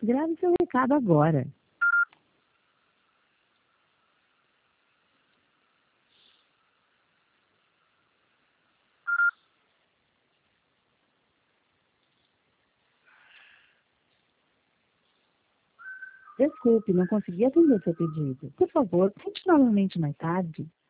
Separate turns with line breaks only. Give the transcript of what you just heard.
Grave seu recado agora. Desculpe, não consegui atender seu pedido. Por favor, tente novamente mais tarde.